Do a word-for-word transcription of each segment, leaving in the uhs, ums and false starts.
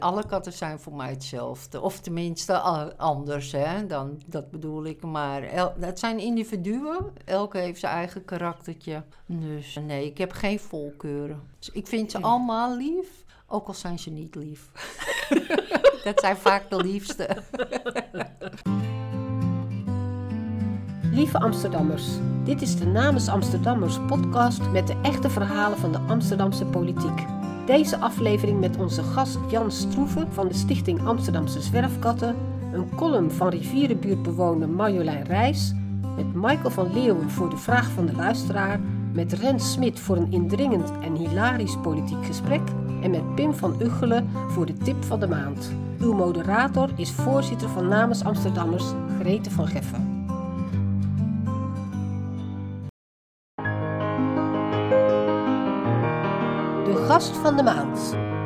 Alle katten zijn voor mij hetzelfde. Of tenminste a- anders, hè. Dan, dat bedoel ik. Maar el- het zijn individuen. Elke heeft zijn eigen karaktertje. Dus nee, ik heb geen voorkeuren. Dus ik vind ze allemaal lief. Ook al zijn ze niet lief. Dat zijn vaak de liefste. Lieve Amsterdammers, dit is de Namens Amsterdammers podcast met de echte verhalen van de Amsterdamse politiek. Deze aflevering met onze gast Jan Stroeven van de Stichting Amsterdamse Zwerfkatten, een column van rivierenbuurtbewoner Marjolein Rijs, met Michael van Leeuwen voor de vraag van de luisteraar, met Rens Smit voor een indringend en hilarisch politiek gesprek en met Pim van Uggelen voor de tip van de maand. Uw moderator is voorzitter van Namens Amsterdammers Grete van Geffen. De gast van de maand.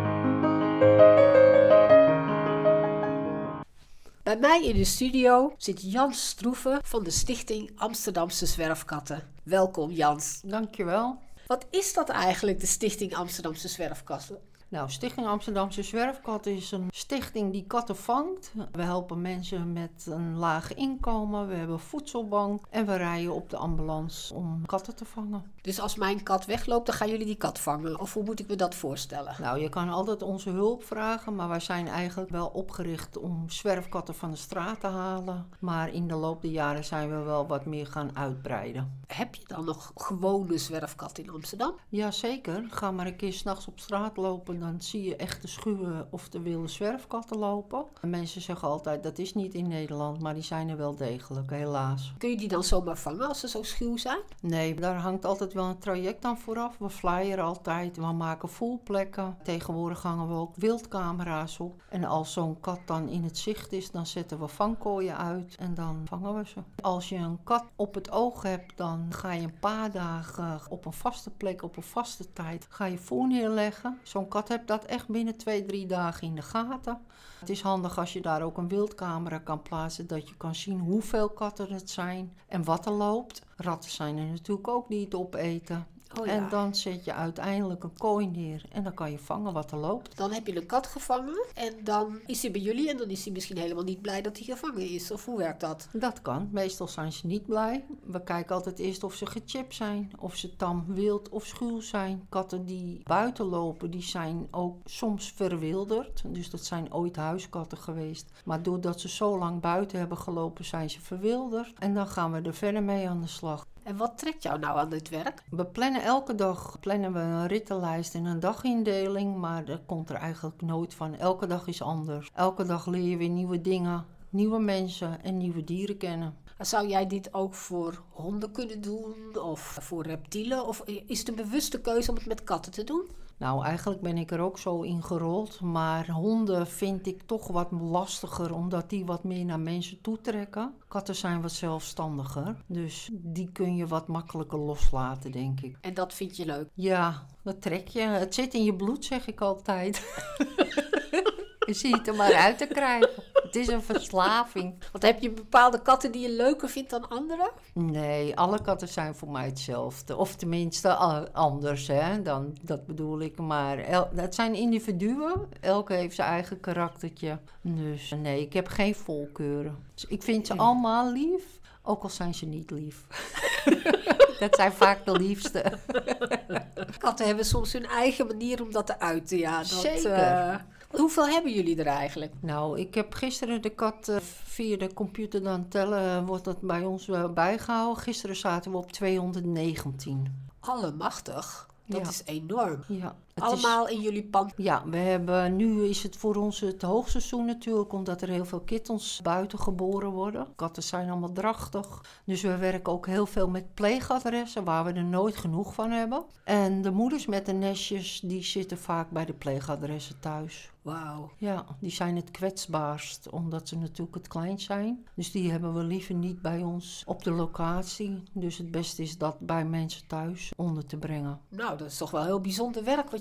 Bij mij in de studio zit Jans Stroeven van de Stichting Amsterdamse Zwerfkatten. Welkom Jans. Dankjewel. Wat is dat eigenlijk, de Stichting Amsterdamse Zwerfkatten? Nou, Stichting Amsterdamse Zwerfkatten is een stichting die katten vangt. We helpen mensen met een laag inkomen. We hebben voedselbank. En we rijden op de ambulance om katten te vangen. Dus als mijn kat wegloopt, dan gaan jullie die kat vangen? Of hoe moet ik me dat voorstellen? Nou, je kan altijd onze hulp vragen. Maar wij zijn eigenlijk wel opgericht om zwerfkatten van de straat te halen. Maar in de loop der jaren zijn we wel wat meer gaan uitbreiden. Heb je dan nog gewone zwerfkatten in Amsterdam? Jazeker. Ga maar een keer 's nachts op straat lopen. Dan zie je echt de schuwe of de wilde zwerfkatten lopen. En mensen zeggen altijd, dat is niet in Nederland, maar die zijn er wel degelijk, helaas. Kun je die dan zomaar vangen als ze zo schuw zijn? Nee, daar hangt altijd wel een traject aan vooraf. We flyeren altijd, we maken voelplekken. Tegenwoordig hangen we ook wildcamera's op. En als zo'n kat dan in het zicht is, dan zetten we vangkooien uit en dan vangen we ze. Als je een kat op het oog hebt, dan ga je een paar dagen op een vaste plek, op een vaste tijd, ga je voer neerleggen. Zo'n kat hebt dat echt binnen twee, drie dagen in de gaten. Het is handig als je daar ook een wildcamera kan plaatsen, dat je kan zien hoeveel katten het zijn en wat er loopt. Ratten zijn er natuurlijk ook die het opeten. Oh ja. En dan zet je uiteindelijk een kooi neer en dan kan je vangen wat er loopt. Dan heb je een kat gevangen en dan is hij bij jullie en dan is hij misschien helemaal niet blij dat hij gevangen is. Of hoe werkt dat? Dat kan. Meestal zijn ze niet blij. We kijken altijd eerst of ze gechipt zijn, of ze tam, wild of schuw zijn. Katten die buiten lopen, die zijn ook soms verwilderd. Dus dat zijn ooit huiskatten geweest. Maar doordat ze zo lang buiten hebben gelopen, zijn ze verwilderd. En dan gaan we er verder mee aan de slag. En wat trekt jou nou aan dit werk? We plannen elke dag plannen we een rittenlijst en een dagindeling, maar dat komt er eigenlijk nooit van. Elke dag is anders. Elke dag leer je weer nieuwe dingen, nieuwe mensen en nieuwe dieren kennen. Zou jij dit ook voor honden kunnen doen of voor reptielen? Of is het een bewuste keuze om het met katten te doen? Nou, eigenlijk ben ik er ook zo in gerold, maar honden vind ik toch wat lastiger, omdat die wat meer naar mensen toetrekken. Katten zijn wat zelfstandiger, dus die kun je wat makkelijker loslaten, denk ik. En dat vind je leuk? Ja, dat trek je. Het zit in je bloed, zeg ik altijd. Je ziet er maar uit te krijgen. Het is een verslaving. Want heb je bepaalde katten die je leuker vindt dan andere? Nee, alle katten zijn voor mij hetzelfde. Of tenminste a- anders, hè. Dan, dat bedoel ik. Maar el- het zijn individuen. Elke heeft zijn eigen karaktertje. Dus nee, ik heb geen voorkeuren. Dus ik vind ze allemaal lief. Ook al zijn ze niet lief. Dat zijn vaak de liefste. Katten hebben soms hun eigen manier om dat te uiten. Ja, dat, Zeker. Uh, hoeveel hebben jullie er eigenlijk? Nou, ik heb gisteren de kat uh, via de computer dan tellen, wordt dat bij ons uh, bijgehouden. Gisteren zaten we op tweehonderdnegentien. Allemachtig. Dat Ja. is enorm. Ja, het Allemaal is, in jullie pand. ja, we hebben, nu is het voor ons het hoogseizoen natuurlijk, omdat er heel veel kittens buiten geboren worden. Katten zijn allemaal drachtig. Dus we werken ook heel veel met pleegadressen, waar we er nooit genoeg van hebben. En de moeders met de nestjes, die zitten vaak bij de pleegadressen thuis. Wauw. Ja, die zijn het kwetsbaarst, omdat ze natuurlijk het klein zijn. Dus die hebben we liever niet bij ons op de locatie. Dus het beste is dat bij mensen thuis onder te brengen. Nou, dat is toch wel heel bijzonder werk wat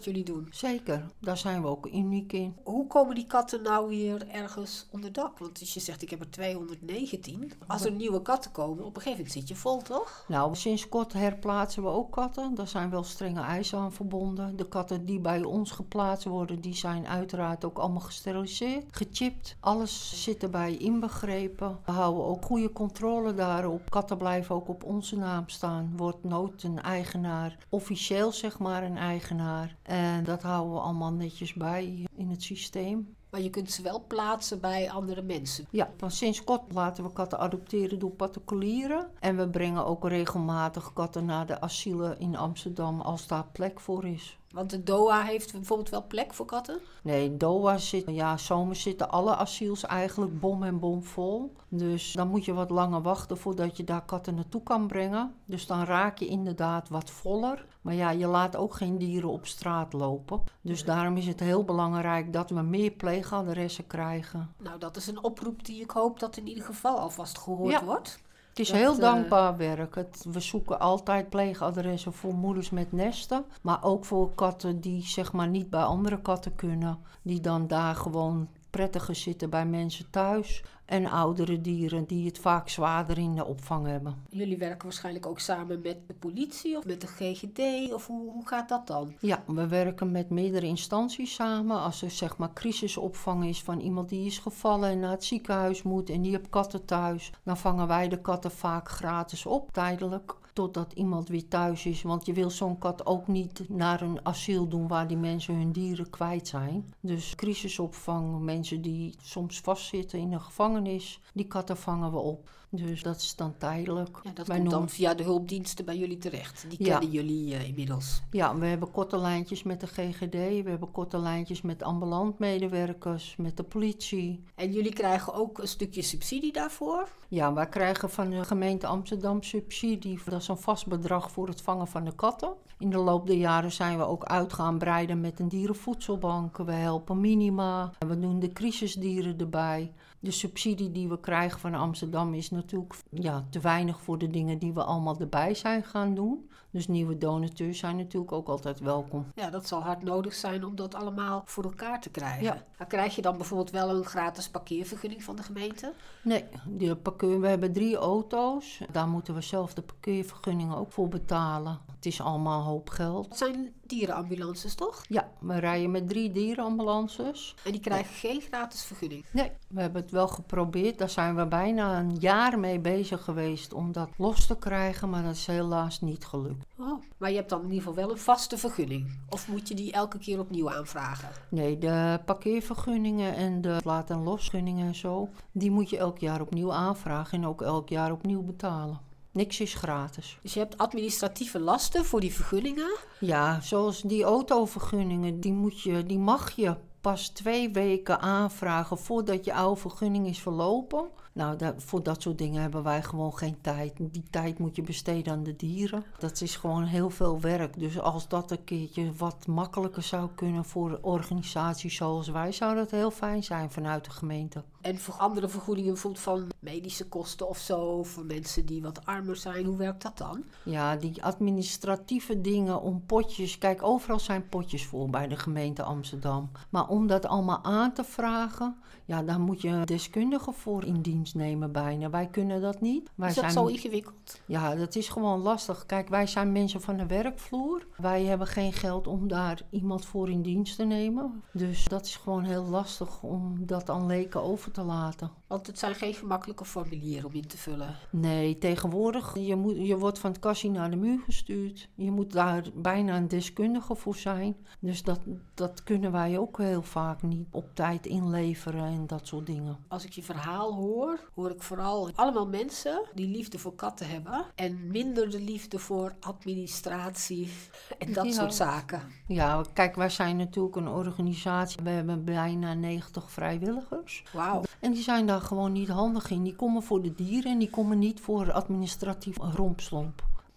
wat jullie doen. Zeker, daar zijn we ook uniek in. Hoe komen die katten nou weer ergens onder dak? Want als je zegt, ik heb er tweehonderdnegentien. Als er nieuwe katten komen, op een gegeven moment zit je vol, toch? Nou, sinds kort herplaatsen we ook katten. Daar zijn wel strenge eisen aan verbonden. De katten die bij ons geplaatst worden, die zijn uiteraard ook allemaal gesteriliseerd, gechipt. Alles zit erbij inbegrepen. We houden ook goede controle daarop. Katten blijven ook op onze naam staan. Wordt nooit een eigenaar, officieel zeg maar een eigenaar. En dat houden we allemaal netjes bij in het systeem. Maar je kunt ze wel plaatsen bij andere mensen. Ja, van sinds kort laten we katten adopteren door particulieren. En we brengen ook regelmatig katten naar de asielen in Amsterdam als daar plek voor is. Want de D O A heeft bijvoorbeeld wel plek voor katten? Nee, D O A zit, ja, zomers zitten alle asiels eigenlijk bom en bom vol. Dus dan moet je wat langer wachten voordat je daar katten naartoe kan brengen. Dus dan raak je inderdaad wat voller. Maar ja, je laat ook geen dieren op straat lopen. Dus daarom is het heel belangrijk dat we meer pleegadressen krijgen. Nou, dat is een oproep die ik hoop dat in ieder geval alvast gehoord Ja. wordt. Het is Dat, heel uh, dankbaar werk. Het, we zoeken altijd pleegadressen voor moeders met nesten. Maar ook voor katten die zeg maar niet bij andere katten kunnen. Die dan daar gewoon prettiger zitten bij mensen thuis. En oudere dieren die het vaak zwaarder in de opvang hebben. Jullie werken waarschijnlijk ook samen met de politie of met de G G D? Of hoe, hoe gaat dat dan? Ja, we werken met meerdere instanties samen. Als er zeg maar crisisopvang is van iemand die is gevallen en naar het ziekenhuis moet en die heeft katten thuis, dan vangen wij de katten vaak gratis op, tijdelijk. Totdat iemand weer thuis is. Want je wil zo'n kat ook niet naar een asiel doen waar die mensen hun dieren kwijt zijn. Dus crisisopvang, mensen die soms vastzitten in een gevangenis, die katten vangen we op. Dus dat is dan tijdelijk. Ja, dat Wij komt dan noemen- via de hulpdiensten bij jullie terecht. Die Ja. kennen jullie uh, inmiddels. Ja, we hebben korte lijntjes met de G G D. We hebben korte lijntjes met ambulant medewerkers, met de politie. En jullie krijgen ook een stukje subsidie daarvoor? Ja, wij krijgen van de gemeente Amsterdam subsidie. Dat is een vast bedrag voor het vangen van de katten. In de loop der jaren zijn we ook uit gaan breiden met een dierenvoedselbank. We helpen minima. We doen de crisisdieren erbij. De subsidie die we krijgen van Amsterdam is natuurlijk ja, te weinig voor de dingen die we allemaal erbij zijn gaan doen. Dus nieuwe donateurs zijn natuurlijk ook altijd welkom. Ja, dat zal hard nodig zijn om dat allemaal voor elkaar te krijgen. Ja. Dan krijg je dan bijvoorbeeld wel een gratis parkeervergunning van de gemeente? Nee, de parkeer, we hebben drie auto's. Daar moeten we zelf de parkeervergunningen ook voor betalen. Het is allemaal een hoop geld. Dat zijn dierenambulances, toch? Ja, we rijden met drie dierenambulances. En die krijgen geen gratis vergunning. Nee, we hebben het wel geprobeerd. Daar zijn we bijna een jaar mee bezig geweest om dat los te krijgen. Maar dat is helaas niet gelukt. Oh, maar je hebt dan in ieder geval wel een vaste vergunning. Of moet je die elke keer opnieuw aanvragen? Nee, de parkeervergunningen en de laat- en losvergunningen en zo, die moet je elk jaar opnieuw aanvragen en ook elk jaar opnieuw betalen. Niks is gratis. Dus je hebt administratieve lasten voor die vergunningen. Ja, zoals die autovergunningen, die, moet je, die mag je pas twee weken aanvragen voordat je oude vergunning is verlopen. Nou, dat, voor dat soort dingen hebben wij gewoon geen tijd. Die tijd moet je besteden aan de dieren. Dat is gewoon heel veel werk. Dus als dat een keertje wat makkelijker zou kunnen voor organisaties zoals wij, zou dat heel fijn zijn vanuit de gemeente. En voor andere vergoedingen, bijvoorbeeld van medische kosten of zo, voor mensen die wat armer zijn, hoe werkt dat dan? Ja, die administratieve dingen om potjes. Kijk, overal zijn potjes voor bij de gemeente Amsterdam. Maar om dat allemaal aan te vragen, ja, daar moet je een deskundige voor in dienst nemen bijna. Wij kunnen dat niet. Wij Is dat zijn... zo ingewikkeld? Ja, dat is gewoon lastig. Kijk, wij zijn mensen van de werkvloer. Wij hebben geen geld om daar iemand voor in dienst te nemen. Dus dat is gewoon heel lastig om dat aan leken over te laten. Want het zijn geen gemakkelijke formulieren om in te vullen. Nee, tegenwoordig, je, moet, je wordt van het kassie naar de muur gestuurd. Je moet daar bijna een deskundige voor zijn. Dus dat, dat kunnen wij ook heel vaak niet op tijd inleveren en dat soort dingen. Als ik je verhaal hoor, hoor ik vooral allemaal mensen die liefde voor katten hebben. En minder de liefde voor administratie en dat Ja. soort zaken. Ja, kijk, wij zijn natuurlijk een organisatie. We hebben bijna negentig vrijwilligers. Wauw. En die zijn daar gewoon niet handig in. Die komen voor de dieren en die komen niet voor administratief rompslomp.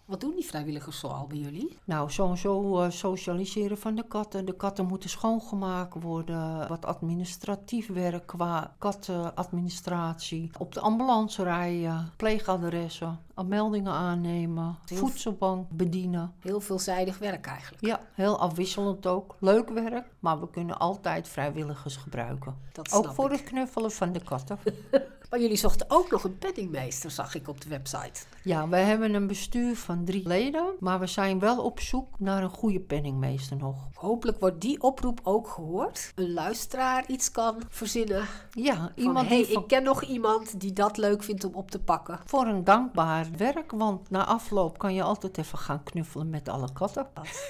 Wat doen die vrijwilligers zoal bij jullie? Nou, sowieso uh, socialiseren van de katten. De katten moeten schoongemaakt worden. Wat administratief werk qua kattenadministratie. Op de ambulance rijden, pleegadressen, meldingen aannemen, heel voedselbank bedienen. Heel veelzijdig werk eigenlijk. Ja, heel afwisselend ook. Leuk werk, maar we kunnen altijd vrijwilligers gebruiken. Dat ook snap voor ik. het knuffelen van de katten. Maar jullie zochten ook nog een penningmeester, zag ik op de website. Ja, wij hebben een bestuur van drie leden, maar we zijn wel op zoek naar een goede penningmeester nog. Hopelijk wordt die oproep ook gehoord. Een luisteraar iets kan verzinnen. Ja, iemand van, hey, die van... ik ken nog iemand die dat leuk vindt om op te pakken. Voor een dankbaar werk, want na afloop kan je altijd even gaan knuffelen met alle katten.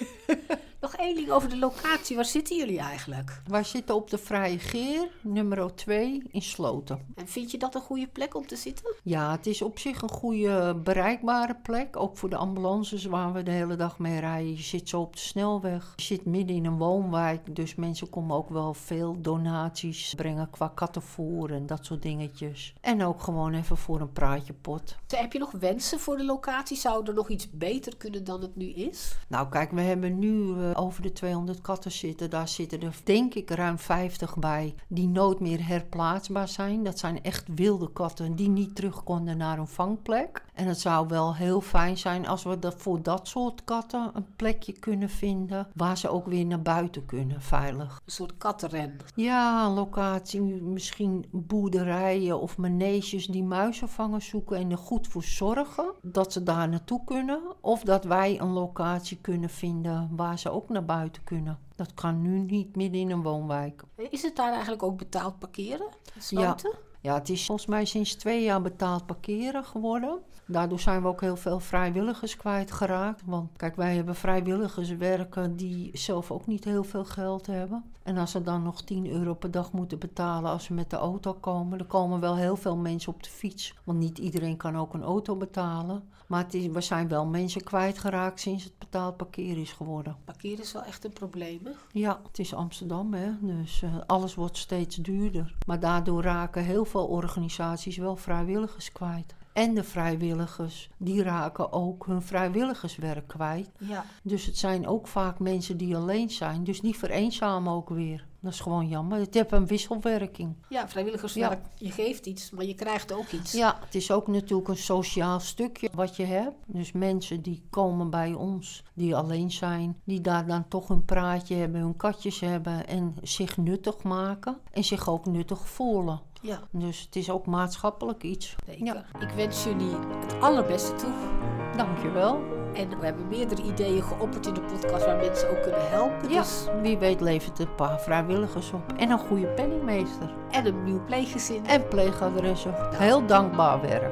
Nog één ding over de locatie. Waar zitten jullie eigenlijk? Wij zitten op de Vrije Geer, nummer twee in Sloten. En vind je dat een goede plek om te zitten? Ja, het is op zich een goede bereikbare plek. Ook voor de ambulances waar we de hele dag mee rijden. Je zit zo op de snelweg. Je zit midden in een woonwijk. Dus mensen komen ook wel veel donaties brengen qua kattenvoer en dat soort dingetjes. En ook gewoon even voor een praatje pot. Heb je nog wensen voor de locatie? Zou er nog iets beter kunnen dan het nu is? Nou kijk, we hebben nu uh, over de tweehonderd katten zitten. Daar zitten er denk ik ruim vijftig bij die nooit meer herplaatsbaar zijn. Dat zijn echt wilde katten die niet terug konden naar een vangplek. En het zou wel heel fijn zijn als we dat voor dat soort katten een plekje kunnen vinden waar ze ook weer naar buiten kunnen, veilig. Een soort kattenren. Ja, een locatie, misschien boerderijen of maneges die muizenvangers zoeken en er goed voor zorgen dat ze daar naartoe kunnen. Of dat wij een locatie kunnen vinden waar ze ook naar buiten kunnen. Dat kan nu niet midden in een woonwijk. Is het daar eigenlijk ook betaald parkeren? Sloten? Ja. Ja, het is volgens mij sinds twee jaar betaald parkeren geworden. Daardoor zijn we ook heel veel vrijwilligers kwijtgeraakt. Want kijk, wij hebben vrijwilligers werken die zelf ook niet heel veel geld hebben. En als ze dan nog tien euro per dag moeten betalen als ze met de auto komen, dan komen wel heel veel mensen op de fiets. Want niet iedereen kan ook een auto betalen. Maar het is, we zijn wel mensen kwijtgeraakt sinds het betaald parkeren is geworden. Parkeren is wel echt een probleem, hè? Ja, het is Amsterdam, hè. Dus uh, alles wordt steeds duurder. Maar daardoor raken heel veel organisaties wel vrijwilligers kwijt. En de vrijwilligers, die raken ook hun vrijwilligerswerk kwijt. Ja. Dus het zijn ook vaak mensen die alleen zijn. Dus die vereenzamen ook weer. Dat is gewoon jammer. Het heeft een wisselwerking. Ja, vrijwilligerswerk. Ja. Je geeft iets, maar je krijgt ook iets. Ja, het is ook natuurlijk een sociaal stukje wat je hebt. Dus mensen die komen bij ons, die alleen zijn, die daar dan toch een praatje hebben, hun katjes hebben en zich nuttig maken. En zich ook nuttig voelen. Ja. Dus het is ook maatschappelijk iets. Zeker. Ja. Ik wens jullie het allerbeste toe. Dankjewel. En we hebben meerdere ideeën geopperd in de podcast waar mensen ook kunnen helpen. Ja, Dus... wie weet levert een paar vrijwilligers op. En een goede penningmeester. En een nieuw pleeggezin. En pleegadressen. Nou. Heel dankbaar werk.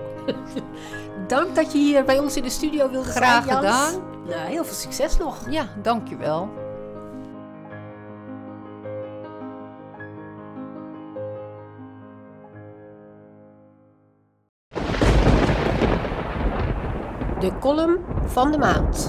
Dank dat je hier bij ons in de studio wilde Graag zijn, Jans. gedaan. Nou, heel veel succes nog. Ja, dankjewel. De column van de maand.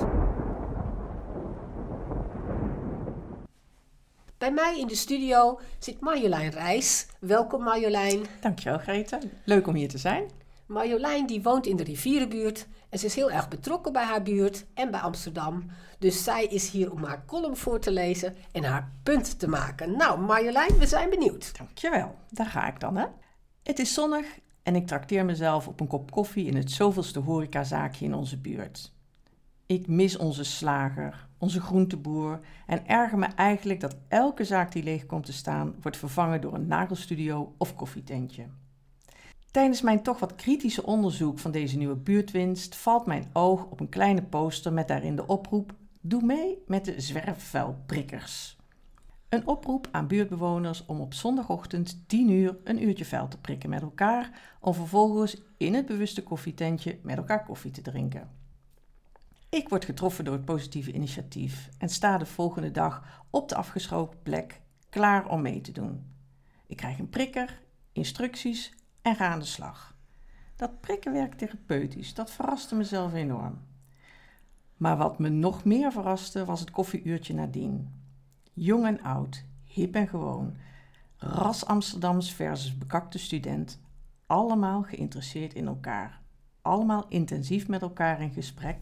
Bij mij in de studio zit Marjolein Rijs. Welkom Marjolein. Dankjewel Greta, leuk om hier te zijn. Marjolein die woont in de rivierenbuurt en ze is heel erg betrokken bij haar buurt en bij Amsterdam. Dus zij is hier om haar column voor te lezen en haar punt te maken. Nou Marjolein, we zijn benieuwd. Dankjewel, daar ga ik dan hè. Het is zonnig en ik trakteer mezelf op een kop koffie in het zoveelste horecazaakje in onze buurt. Ik mis onze slager, onze groenteboer en erger me eigenlijk dat elke zaak die leeg komt te staan wordt vervangen door een nagelstudio of koffietentje. Tijdens mijn toch wat kritische onderzoek van deze nieuwe buurtwinst valt mijn oog op een kleine poster met daarin de oproep: doe mee met de zwerfvuilprikkers. Een oproep aan buurtbewoners om op zondagochtend tien uur een uurtje vuil te prikken met elkaar, om vervolgens in het bewuste koffietentje met elkaar koffie te drinken. Ik word getroffen door het positieve initiatief en sta de volgende dag op de afgesproken plek klaar om mee te doen. Ik krijg een prikker, instructies en ga aan de slag. Dat prikken werkt therapeutisch, dat verraste mezelf enorm. Maar wat me nog meer verraste was het koffieuurtje nadien. Jong en oud, hip en gewoon, ras Amsterdams versus bekakte student, allemaal geïnteresseerd in elkaar, allemaal intensief met elkaar in gesprek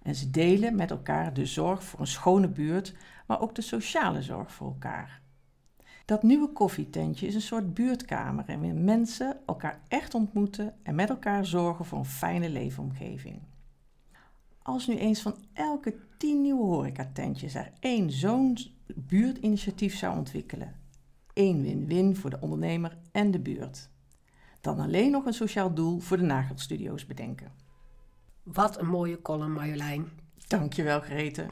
En ze delen met elkaar de zorg voor een schone buurt, maar ook de sociale zorg voor elkaar. Dat nieuwe koffietentje is een soort buurtkamer waarin mensen elkaar echt ontmoeten en met elkaar zorgen voor een fijne leefomgeving. Als nu eens van elke tien nieuwe horecatentjes er één zo'n buurtinitiatief zou ontwikkelen, één win-win voor de ondernemer en de buurt, dan alleen nog een sociaal doel voor de nagelstudio's bedenken. Wat een mooie column, Marjolein. Dankjewel, Grete.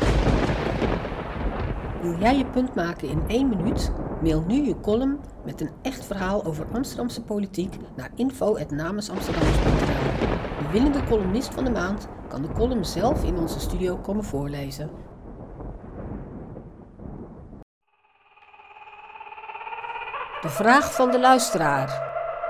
Wil jij je punt maken in één minuut? Mail nu je column met een echt verhaal over Amsterdamse politiek naar info at namesamsterdammers punt n l. De winnende columnist van de maand kan de column zelf in onze studio komen voorlezen. De vraag van de luisteraar.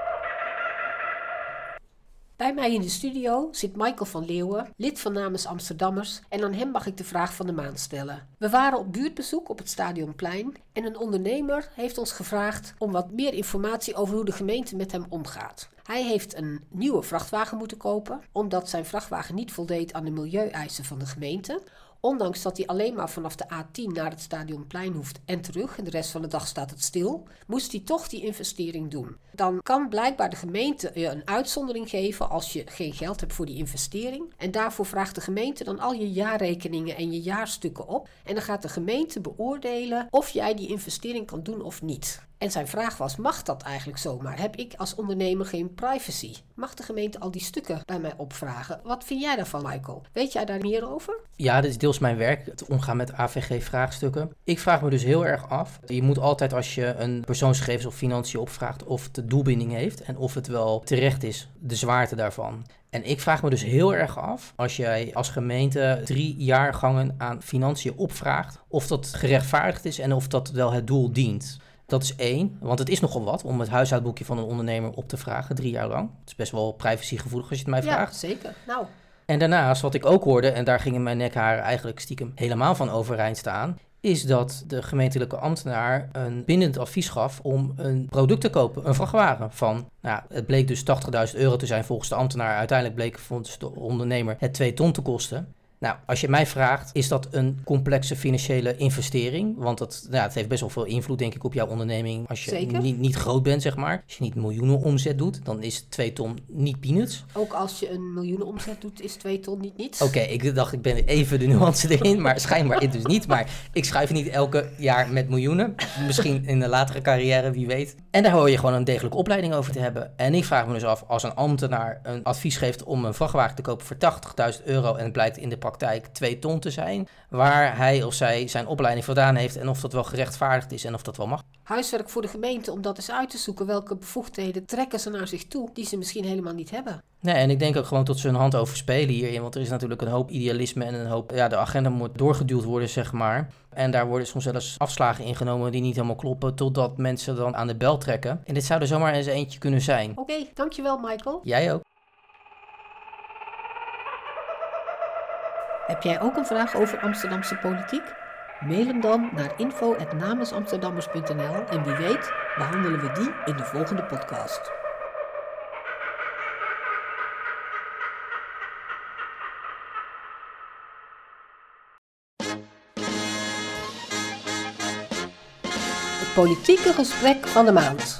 Bij mij in de studio zit Michael van Leeuwen, lid van Namens Amsterdammers, en aan hem mag ik de vraag van de maand stellen. We waren op buurtbezoek op het Stadionplein en een ondernemer heeft ons gevraagd om wat meer informatie over hoe de gemeente met hem omgaat. Hij heeft een nieuwe vrachtwagen moeten kopen, omdat zijn vrachtwagen niet voldeed aan de milieueisen van de gemeente. Ondanks dat hij alleen maar vanaf de A tien naar het Stadionplein hoeft en terug en de rest van de dag staat het stil, moest hij toch die investering doen. Dan kan blijkbaar de gemeente je een uitzondering geven als je geen geld hebt voor die investering. En daarvoor vraagt de gemeente dan al je jaarrekeningen en je jaarstukken op. En dan gaat de gemeente beoordelen of jij die investering kan doen of niet. En zijn vraag was, mag dat eigenlijk zomaar? Heb ik als ondernemer geen privacy? Mag de gemeente al die stukken bij mij opvragen? Wat vind jij daarvan, Michael? Weet jij daar meer over? Ja, dit is deels mijn werk, het omgaan met A V G-vraagstukken. Ik vraag me dus heel erg af. Je moet altijd als je een persoonsgegevens of financiën opvraagt of het de doelbinding heeft en of het wel terecht is, de zwaarte daarvan. En ik vraag me dus heel erg af, als jij als gemeente drie jaargangen aan financiën opvraagt, of dat gerechtvaardigd is en of dat wel het doel dient. Dat is één, want het is nogal wat om het huishoudboekje van een ondernemer op te vragen, drie jaar lang. Het is best wel privacygevoelig als je het mij vraagt. Ja, zeker. Nou. En daarnaast, wat ik ook hoorde, en daar gingen mijn nekharen eigenlijk stiekem helemaal van overeind staan, is dat de gemeentelijke ambtenaar een bindend advies gaf om een product te kopen, een vrachtwagen van, nou, het bleek dus tachtigduizend euro te zijn volgens de ambtenaar. Uiteindelijk bleek volgens de ondernemer het twee ton te kosten. Nou, als je mij vraagt, is dat een complexe financiële investering? Want het, nou, het heeft best wel veel invloed, denk ik, op jouw onderneming. Als je niet, niet groot bent, zeg maar. Als je niet miljoenen omzet doet, dan is twee ton niet peanuts. Ook als je een miljoenen omzet doet, is twee ton niet niets? Oké, okay, ik dacht, ik ben even de nuance erin, maar schijnbaar is dus niet. Maar ik schrijf niet elke jaar met miljoenen. Misschien in de latere carrière, wie weet. En daar hoor je gewoon een degelijke opleiding over te hebben. En ik vraag me dus af, als een ambtenaar een advies geeft om een vrachtwagen te kopen voor tachtigduizend euro en het blijkt in de praktijk twee ton te zijn, waar hij of zij zijn opleiding vandaan heeft en of dat wel gerechtvaardigd is en of dat wel mag. Huiswerk voor de gemeente om dat eens uit te zoeken. Welke bevoegdheden trekken ze naar zich toe die ze misschien helemaal niet hebben? Nee, en ik denk ook gewoon dat ze hun hand overspelen hierin, want er is natuurlijk een hoop idealisme en een hoop, ja, de agenda moet doorgeduwd worden, zeg maar. En daar worden soms zelfs afslagen ingenomen die niet helemaal kloppen, totdat mensen dan aan de bel trekken. En dit zou er zomaar eens eentje kunnen zijn. Oké, okay, dankjewel Michael. Jij ook. Heb jij ook een vraag over Amsterdamse politiek? Mail hem dan naar info at namesamsterdammers punt n l en wie weet behandelen we die in de volgende podcast. Het politieke gesprek van de maand.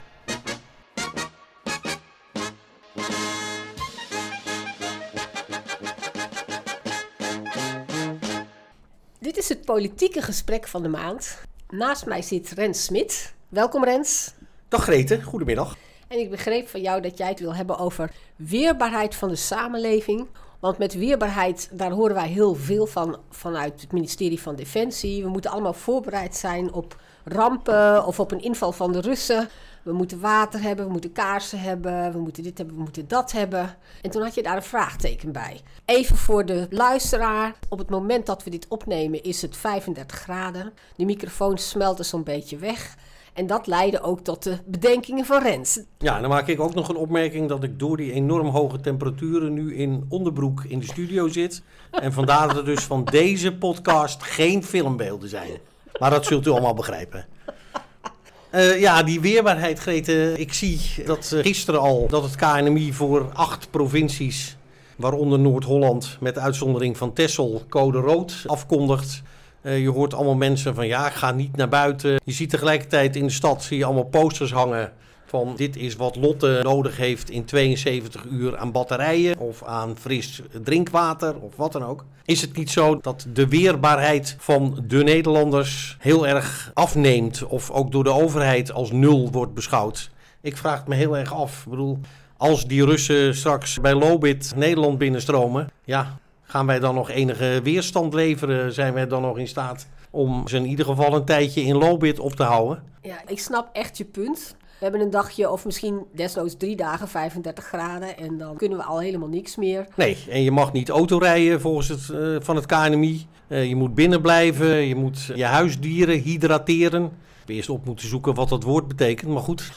Dit is het politieke gesprek van de maand. Naast mij zit Rens Smit. Welkom Rens. Dag Grete, goedemiddag. En ik begreep van jou dat jij het wil hebben over weerbaarheid van de samenleving. Want met weerbaarheid, daar horen wij heel veel van vanuit het ministerie van Defensie. We moeten allemaal voorbereid zijn op rampen of op een inval van de Russen. We moeten water hebben, we moeten kaarsen hebben, we moeten dit hebben, we moeten dat hebben. En toen had je daar een vraagteken bij. Even voor de luisteraar. Op het moment dat we dit opnemen is het vijfendertig graden. De microfoons smelten zo'n beetje weg. En dat leidde ook tot de bedenkingen van Rens. Ja, dan maak ik ook nog een opmerking dat ik door die enorm hoge temperaturen nu in onderbroek in de studio zit. En vandaar dat er dus van deze podcast geen filmbeelden zijn. Maar dat zult u allemaal begrijpen. Uh, ja, die weerbaarheid, Grete. Ik zie dat uh, gisteren al dat het K N M I voor acht provincies waaronder Noord-Holland met uitzondering van Texel, code rood afkondigt. Uh, je hoort allemaal mensen van ja, ga niet naar buiten. Je ziet tegelijkertijd in de stad zie je allemaal posters hangen van dit is wat Lotte nodig heeft in tweeënzeventig uur aan batterijen of aan fris drinkwater of wat dan ook. Is het niet zo dat de weerbaarheid van de Nederlanders heel erg afneemt of ook door de overheid als nul wordt beschouwd? Ik vraag het me heel erg af. Ik bedoel, als die Russen straks bij Lobit Nederland binnenstromen, ja, gaan wij dan nog enige weerstand leveren? Zijn wij dan nog in staat om ze in ieder geval een tijdje in Lobit op te houden? Ja, ik snap echt je punt. We hebben een dagje of misschien desnoods drie dagen vijfendertig graden en dan kunnen we al helemaal niks meer. Nee, en je mag niet autorijden volgens het, uh, van het K N M I. Uh, je moet binnen blijven, je moet je huisdieren hydrateren. Ik heb eerst op moeten zoeken wat dat woord betekent, maar goed.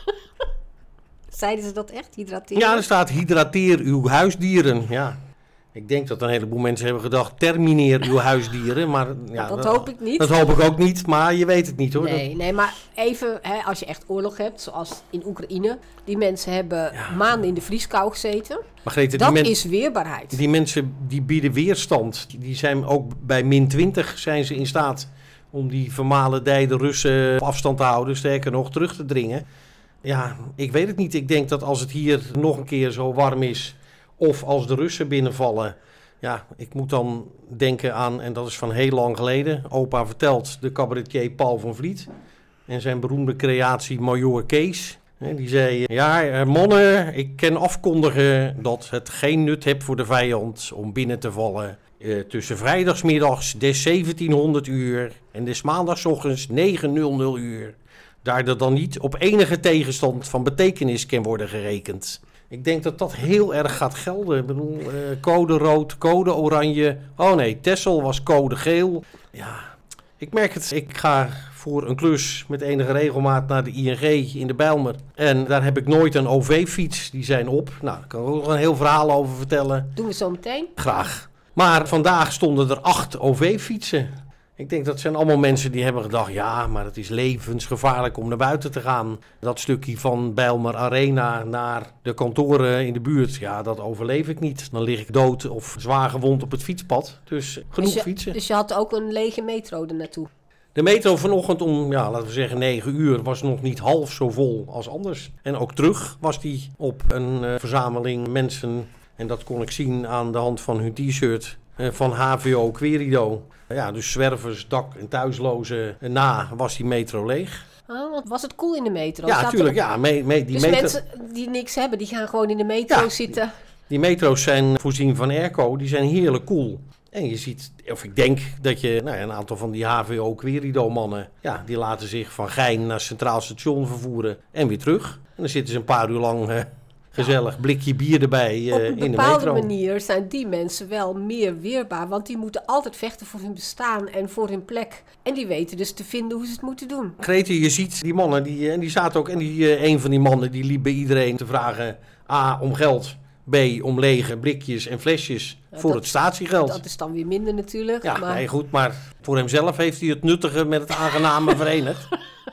Zeiden ze dat echt, hydrateren? Ja, er staat hydrateer uw huisdieren, ja. Ik denk dat een heleboel mensen hebben gedacht, termineer uw huisdieren. Maar ja, dat hoop ik niet. Dat hoop ik ook niet, maar je weet het niet hoor. Nee, nee maar even, hè, als je echt oorlog hebt, zoals in Oekraïne. Die mensen hebben ja. maanden in de vrieskou gezeten. Maar Grete, dat die men- is weerbaarheid. Die mensen die bieden weerstand. Die zijn ook bij min twintig zijn ze in staat om die vermalendijde Russen op afstand te houden. Sterker nog, terug te dringen. Ja, ik weet het niet. Ik denk dat als het hier nog een keer zo warm is, of als de Russen binnenvallen, ja, ik moet dan denken aan, en dat is van heel lang geleden, opa vertelt, de cabaretier Paul van Vliet en zijn beroemde creatie Major Kees. Die zei, ja, mannen, ik kan afkondigen dat het geen nut heeft voor de vijand om binnen te vallen. Uh, tussen vrijdagsmiddags des zeventienhonderd uur en des maandagsochtends negen uur. Daar er dan niet op enige tegenstand van betekenis kan worden gerekend. Ik denk dat dat heel erg gaat gelden. Ik bedoel, uh, code rood, code oranje. Oh nee, Texel was code geel. Ja, ik merk het. Ik ga voor een klus met enige regelmaat naar de I N G in de Bijlmer. En daar heb ik nooit een O V-fiets. Die zijn op. Nou, daar kan ik ook een heel verhaal over vertellen. Doen we zo meteen. Graag. Maar vandaag stonden er acht O V-fietsen. Ik denk dat zijn allemaal mensen die hebben gedacht, ja, maar het is levensgevaarlijk om naar buiten te gaan. Dat stukje van Bijlmer Arena naar de kantoren in de buurt, ja, dat overleef ik niet. Dan lig ik dood of zwaar gewond op het fietspad. Dus genoeg dus je, fietsen. Dus je had ook een lege metro er naartoe? De metro vanochtend om, ja, laten we zeggen negen uur was nog niet half zo vol als anders. En ook terug was die op een uh, verzameling mensen. En dat kon ik zien aan de hand van hun t-shirt uh, van H V O Querido. Ja, dus zwervers, dak- en thuislozen na was die metro leeg. Oh, want was het cool in de metro? Ja, natuurlijk. Ja, me, me, die dus metro... mensen die niks hebben, die gaan gewoon in de metro ja, zitten. Die metro's zijn voorzien van airco, die zijn heerlijk cool. En je ziet, of ik denk dat je, nou ja, een aantal van die H V O Querido mannen, ja, die laten zich van Gein naar Centraal Station vervoeren en weer terug. En dan zitten ze een paar uur lang uh, gezellig blikje bier erbij uh, in de metro. Op een bepaalde manier zijn die mensen wel meer weerbaar, want die moeten altijd vechten voor hun bestaan en voor hun plek. En die weten dus te vinden hoe ze het moeten doen. Grete, je ziet die mannen, die, en die zaten ook, en die, uh, een van die mannen die liep bij iedereen te vragen, A, om geld, B, om lege blikjes en flesjes ja, voor dat, het statiegeld. Dat is dan weer minder natuurlijk. Ja, maar... nee, goed, maar voor hemzelf heeft hij het nuttige met het aangename verenigd.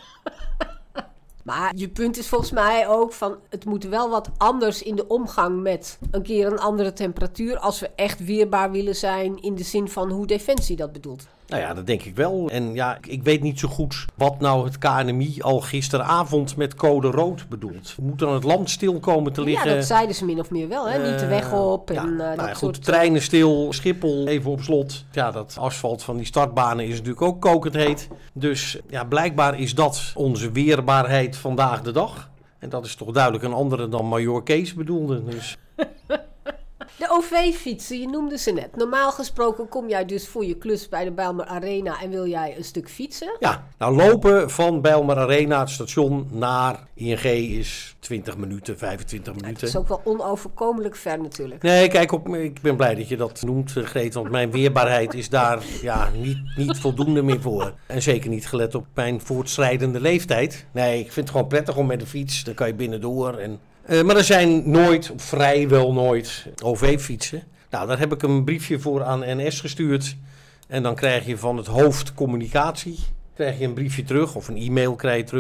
Maar je punt is volgens mij ook van, het moet wel wat anders in de omgang met een keer een andere temperatuur, als we echt weerbaar willen zijn in de zin van hoe Defensie dat bedoelt. Nou ja, dat denk ik wel. En ja, ik weet niet zo goed wat nou het K N M I al gisteravond met code rood bedoelt. Moet dan het land stil komen te liggen? Ja, dat zeiden ze min of meer wel, hè? Uh, niet de weg op. En, ja, uh, nou dat ja, soort... goed, treinen stil, Schiphol even op slot. Ja, dat asfalt van die startbanen is natuurlijk ook kokend heet. Dus ja, blijkbaar is dat onze weerbaarheid vandaag de dag. En dat is toch duidelijk een andere dan Major Kees bedoelde. Dus... De O V-fietsen, je noemde ze net. Normaal gesproken kom jij dus voor je klus bij de Bijlmer Arena en wil jij een stuk fietsen? Ja, nou lopen van Bijlmer Arena, het station, naar I N G is twintig minuten, vijfentwintig minuten. Het is ook wel onoverkomelijk ver natuurlijk. Nee, kijk, op, ik ben blij dat je dat noemt, Greet, want mijn weerbaarheid is daar ja, niet, niet voldoende meer voor. En zeker niet gelet op mijn voortschrijdende leeftijd. Nee, ik vind het gewoon prettig om met de fiets, dan kan je binnendoor en... Uh, maar er zijn nooit, of vrijwel nooit, O V-fietsen. Nou, daar heb ik een briefje voor aan N S gestuurd. En dan krijg je van het hoofd communicatie krijg je een briefje terug, of een e-mail krijg je terug.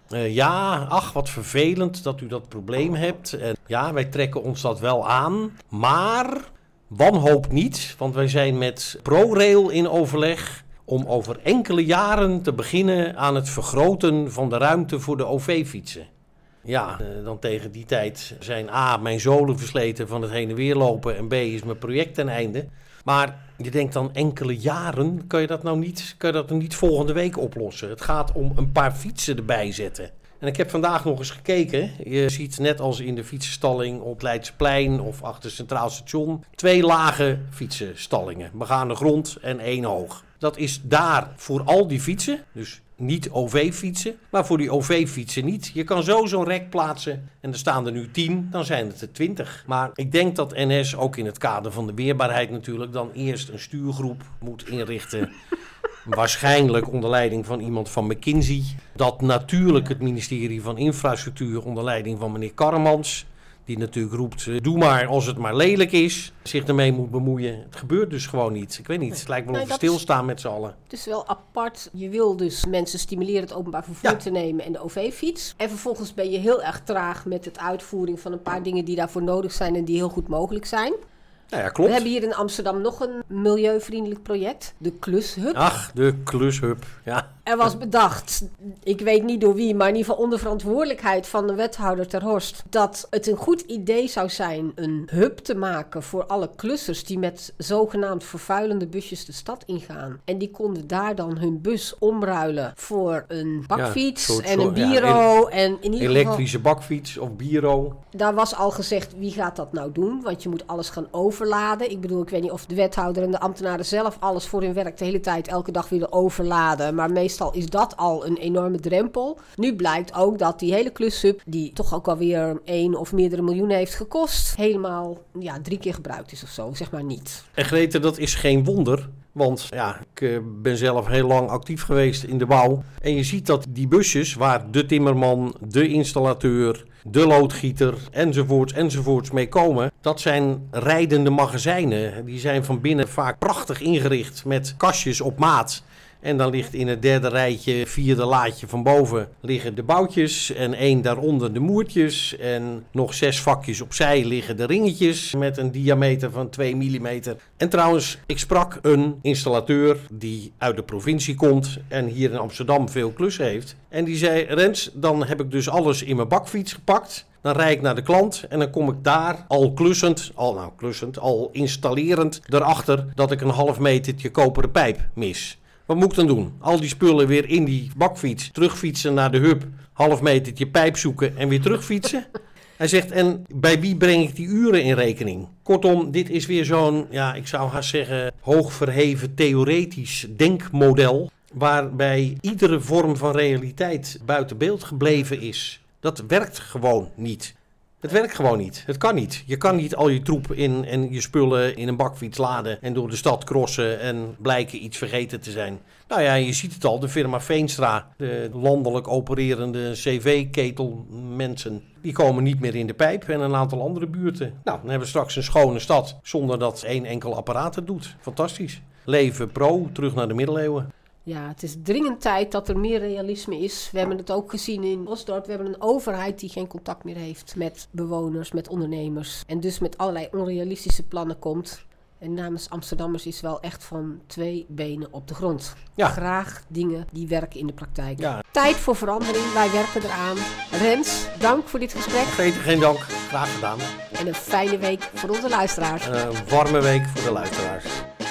Uh, ja, ach, wat vervelend dat u dat probleem hebt. En ja, wij trekken ons dat wel aan. Maar wanhoop niet, want wij zijn met ProRail in overleg om over enkele jaren te beginnen aan het vergroten van de ruimte voor de O V-fietsen. Ja, uh, dan tegen die tijd zijn A, mijn zolen versleten van het heen en weer lopen en B, is mijn project ten einde. Maar je denkt dan enkele jaren, kan je dat nou niet, kan je dat nou niet volgende week oplossen? Het gaat om een paar fietsen erbij zetten. En ik heb vandaag nog eens gekeken. Je ziet net als in de fietsenstalling op Leidseplein of achter het Centraal Station twee lage fietsenstallingen. Begane grond en één hoog. Dat is daar voor al die fietsen, dus niet O V-fietsen, maar voor die O V-fietsen niet. Je kan zo zo'n rek plaatsen en er staan er nu tien, dan zijn het er twintig. Maar ik denk dat N S, ook in het kader van de weerbaarheid natuurlijk, dan eerst een stuurgroep moet inrichten. Waarschijnlijk onder leiding van iemand van McKinsey. Dat natuurlijk het ministerie van Infrastructuur onder leiding van meneer Karremans, die natuurlijk roept, doe maar als het maar lelijk is, zich ermee moet bemoeien. Het gebeurt dus gewoon niet. Ik weet niet, het lijkt me Nee, of we dat stilstaan is, met z'n allen. Het is wel apart. Je wil dus mensen stimuleren het openbaar vervoer Ja. te nemen en de O V-fiets. En vervolgens ben je heel erg traag met het uitvoering van een paar dingen die daarvoor nodig zijn en die heel goed mogelijk zijn. Nou ja, We klopt. hebben hier in Amsterdam nog een milieuvriendelijk project, de Klushub. Ach, de klushub. Ja. Er was bedacht, ik weet niet door wie, maar in ieder geval onder verantwoordelijkheid van de wethouder Ter Horst, dat het een goed idee zou zijn een hub te maken voor alle klussers die met zogenaamd vervuilende busjes de stad ingaan. En die konden daar dan hun bus omruilen voor een bakfiets soort- en een soort- ja, bureau. en in ieder geval, Elektrische bakfiets of biro. daar was al gezegd, wie gaat dat nou doen? Want je moet alles gaan overladen. Ik bedoel, ik weet niet of de wethouder en de ambtenaren zelf alles voor hun werk de hele tijd elke dag willen overladen. Maar meestal is dat al een enorme drempel. Nu blijkt ook dat die hele klushub, die toch ook alweer één of meerdere miljoenen heeft gekost, helemaal ja, drie keer gebruikt is of zo, zeg maar niet. En Grete, dat is geen wonder. Want ja, ik uh, ben zelf heel lang actief geweest in de bouw. En je ziet dat die busjes waar de timmerman, de installateur, de loodgieter enzovoorts enzovoorts mee komen, dat zijn rijdende magazijnen. Die zijn van binnen vaak prachtig ingericht met kastjes op maat. En dan ligt in het derde rijtje, vierde laadje van boven, liggen de boutjes. En één daaronder de moertjes. En nog zes vakjes opzij liggen de ringetjes met een diameter van twee millimeter. En trouwens, ik sprak een installateur die uit de provincie komt en hier in Amsterdam veel klus heeft. En die zei, Rens, dan heb ik dus alles in mijn bakfiets gepakt. Dan rijd ik naar de klant en dan kom ik daar al klussend, al, nou klussend, al installerend erachter dat ik een half metertje koperen pijp mis. Wat moet ik dan doen? Al die spullen weer in die bakfiets, terugfietsen naar de hub, half metertje pijp zoeken en weer terugfietsen? Hij zegt, en bij wie breng ik die uren in rekening? Kortom, dit is weer zo'n, ja, ik zou haast zeggen, hoogverheven theoretisch denkmodel, waarbij iedere vorm van realiteit buiten beeld gebleven is. Dat werkt gewoon niet. Het werkt gewoon niet. Het kan niet. Je kan niet al je troep in en je spullen in een bakfiets laden en door de stad crossen en blijken iets vergeten te zijn. Nou ja, je ziet het al. De firma Veenstra, de landelijk opererende C V-ketelmensen, die komen niet meer in de pijp en een aantal andere buurten. Nou, dan hebben we straks een schone stad zonder dat één enkel apparaat het doet. Fantastisch. Leven pro, terug naar de middeleeuwen. Ja, het is dringend tijd dat er meer realisme is. We hebben het ook gezien in Osdorp. We hebben een overheid die geen contact meer heeft met bewoners, met ondernemers. En dus met allerlei onrealistische plannen komt. En namens Amsterdammers is wel echt van twee benen op de grond. Ja. Graag dingen die werken in de praktijk. Ja. Tijd voor verandering, wij werken eraan. Rens, dank voor dit gesprek. Grete, geen dank. Graag gedaan. En een fijne week voor onze luisteraars. Een warme week voor de luisteraars.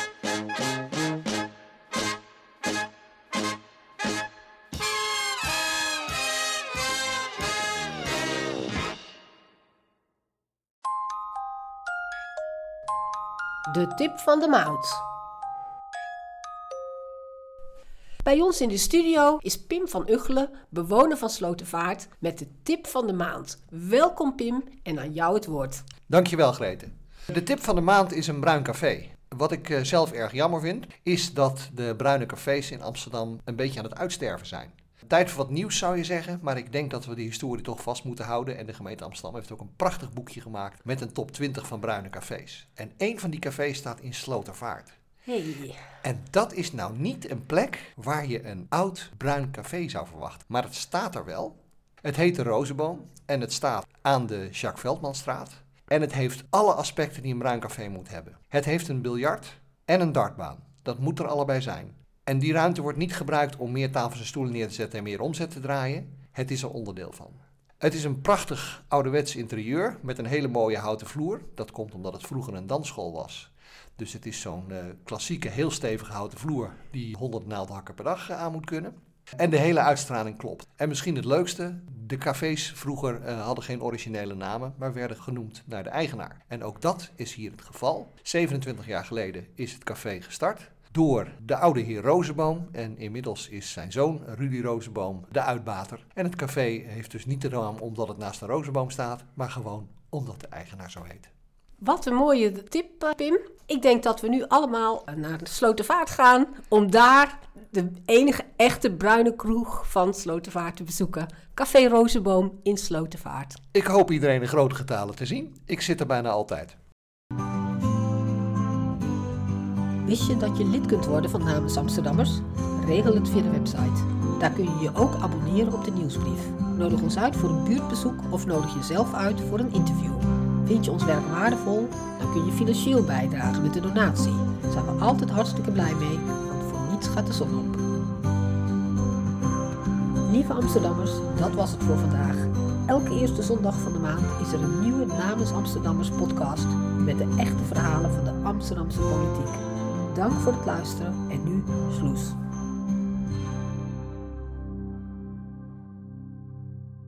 De tip van de maand. Bij ons in de studio is Pim van Uggelen, bewoner van Slotervaart, met de tip van de maand. Welkom Pim en aan jou het woord. Dankjewel Grete. De tip van de maand is een bruin café. Wat ik uh, zelf erg jammer vind, is dat de bruine cafés in Amsterdam een beetje aan het uitsterven zijn. Tijd voor wat nieuws zou je zeggen, maar ik denk dat we die historie toch vast moeten houden. En de gemeente Amsterdam heeft ook een prachtig boekje gemaakt met een top twintig van bruine cafés. En één van die cafés staat in Slotervaart. Hey. En dat is nou niet een plek waar je een oud bruin café zou verwachten. Maar het staat er wel. Het heet de Rozenboom en het staat aan de Jacques Veldmanstraat. En het heeft alle aspecten die een bruin café moet hebben. Het heeft een biljart en een dartbaan. Dat moet er allebei zijn. En die ruimte wordt niet gebruikt om meer tafels en stoelen neer te zetten en meer omzet te draaien. Het is er onderdeel van. Het is een prachtig ouderwets interieur met een hele mooie houten vloer. Dat komt omdat het vroeger een dansschool was. Dus het is zo'n uh, klassieke, heel stevige houten vloer die honderd naaldhakken per dag uh, aan moet kunnen. En de hele uitstraling klopt. En misschien het leukste, de cafés vroeger uh, hadden geen originele namen, maar werden genoemd naar de eigenaar. En ook dat is hier het geval. zevenentwintig jaar geleden is het café gestart door de oude heer Rozenboom. En inmiddels is zijn zoon Rudy Rozenboom de uitbater. En het café heeft dus niet de naam omdat het naast een rozenboom staat, maar gewoon omdat de eigenaar zo heet. Wat een mooie tip, Pim. Ik denk dat we nu allemaal naar de Slotervaart gaan om daar de enige echte bruine kroeg van Slotervaart te bezoeken. Café Rozenboom in Slotervaart. Ik hoop iedereen in grote getalen te zien. Ik zit er bijna altijd. Wist je dat je lid kunt worden van Namens Amsterdammers? Regel het via de website. Daar kun je je ook abonneren op de nieuwsbrief. Nodig ons uit voor een buurtbezoek of nodig jezelf uit voor een interview. Vind je ons werk waardevol? Dan kun je financieel bijdragen met een donatie. Daar zijn we altijd hartstikke blij mee, want voor niets gaat de zon op. Lieve Amsterdammers, dat was het voor vandaag. Elke eerste zondag van de maand is er een nieuwe Namens Amsterdammers podcast met de echte verhalen van de Amsterdamse politiek. Dank voor het luisteren en nu sloes.